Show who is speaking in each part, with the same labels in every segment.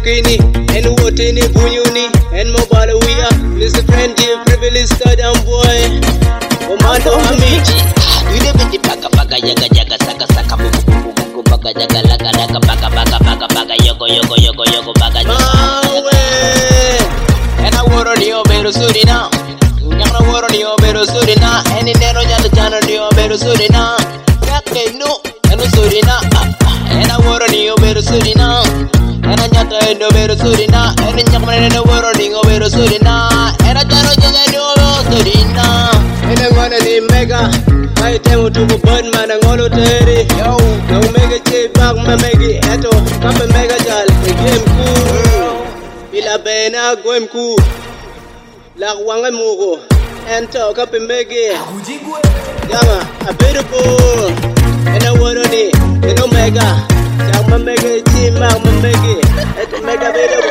Speaker 1: kini en wotini bunyuni en mobile wiya Mr. Friendly privilege stadium boy Commando Amiji
Speaker 2: Yule biti paka paka yaga yaga saka saka bubu bubu bubu paka yaga laga laga paka paka paka paka yoko yoko yoko yoko paka
Speaker 1: Mawe
Speaker 2: Ena woro niyo beru surina Nyakra woro niyo beru surina Eni nero nyata chano niyo beru surina Yake no eno surina Ena woro niyo beru surina Ena nyata eno beru surina Eni nyakra eno woro niyo beru surina Ena chano chano niyo beru surina
Speaker 1: Ena ngwana ni mega Hai temu tuku burn mana ngolo teri Yo Na umega che bag mamegi Eto kape mega jal game cool Bila bena goem ku Lak wangan mugo Ento kape megi Yama a beautiful Ena woro ni Eno mega Jak mamegi chi mag mamegi Eto mega beautiful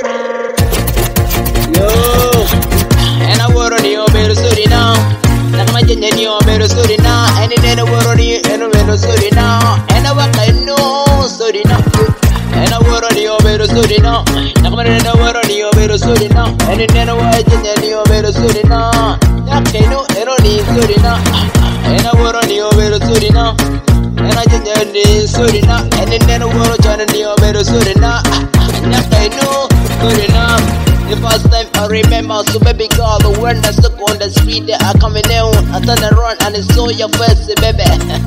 Speaker 1: Yo
Speaker 2: Ena woro ni oberu surina Nakama jenye ni oberu surina Eni neno woro ni eno wero surina Ena waka eno surina Ena woro ni oberu surina Nakama neno woro ni oberu surina Eni neno waka jenye ni oberu surina Yaka eno eno ni surina Ena woro ni oberu surina Ena jenye ni surina Eni neno woro chana ni oberu surina Yaka eno surina The first time I remember, so baby girl, the word that stuck on the street, they are coming down. I turn around and I saw your face, baby.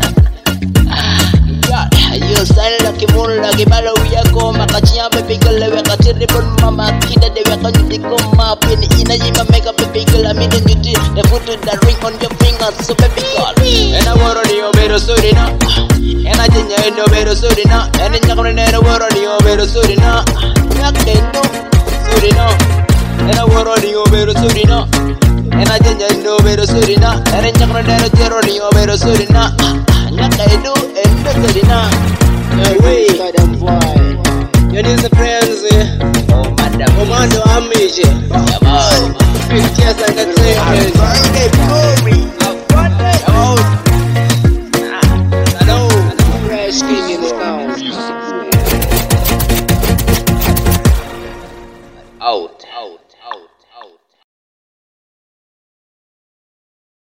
Speaker 2: God, you sound like a moon, like a barrel, we are going, Makachia, baby girl, we got a ribbon, mama, kid, they were going to come up in a Yima, make up a big girl, I mean, you did the foot with the ring on your finger, so baby girl. And I wore on your better surina, and I didn't know better surina, and in your word on your better surina. Surina, and I wore on your better surina, and I didn't know better surina, and in your better on your better surina, Nakaido and Surina.
Speaker 1: Away You need the friends
Speaker 2: Oh, madam,
Speaker 1: Commando Amiji
Speaker 2: yeah, boy.
Speaker 1: 50 years and